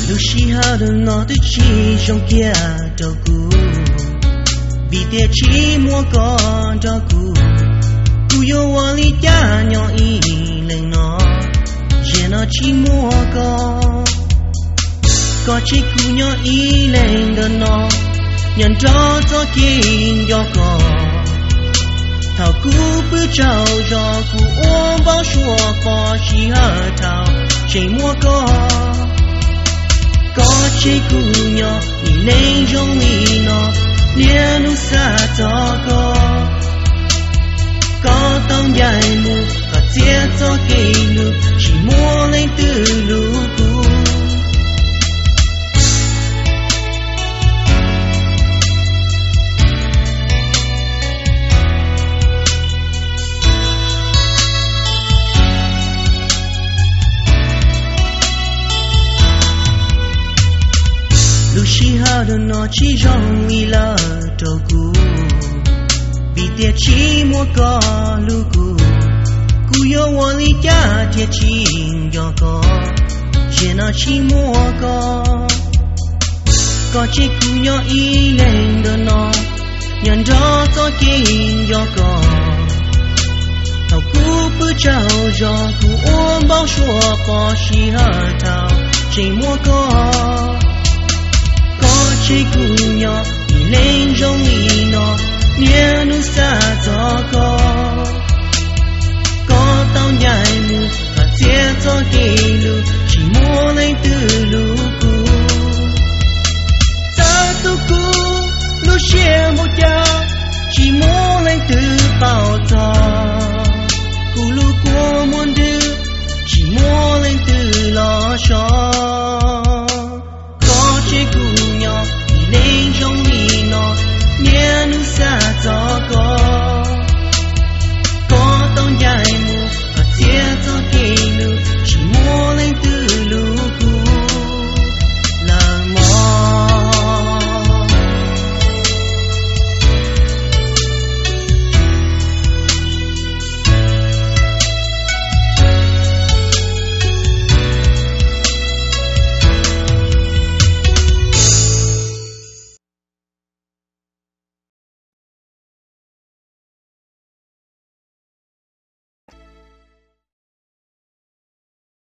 Lucia đừng nói tới chi trong kia đâu cũ vì thế chỉ mua con cho cũ yêu hoa lý cha nhỏ ý lên nó giờ nó chỉ mua có chỉ cũ nhỏ ý lên đơn nó nhận cho kinh cho con thảo cũ bữa trao cho cũ ôm bao xua bỏ chỉ hở thảo chỉ mua có chỉ cũ nhỏ ý lên trong ý nó lia nu xa cho có tông dài mù có chia cho cây lù chỉ mua lên từ lù cũ Lucy hao đơn nó chỉ trong ý là trâu cũ vì tiệt chỉ mua có lưu cũ yêu hoa lý cha tiệt chỉ cho giờ nó chỉ mua có chỉ cũ nhỏ ý lên đơn nó nhận rõ cho kinh cho thảo cũ bữa trao cho cũ ôm bao xua bỏ chỉ hở thảo chỉ mua chỉ cũ nhỏ đi lên trong ý nó nhớ nu xa cho có tao nhảy mù và chia cho cây lù chỉ mua lên từ